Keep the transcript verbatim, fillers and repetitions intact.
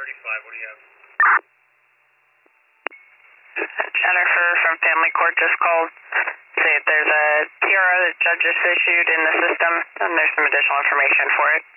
thirty-five, what do you have? Jennifer from Family Court just called. See if there's a T R O that judge just issued in the system, and there's some additional information for it.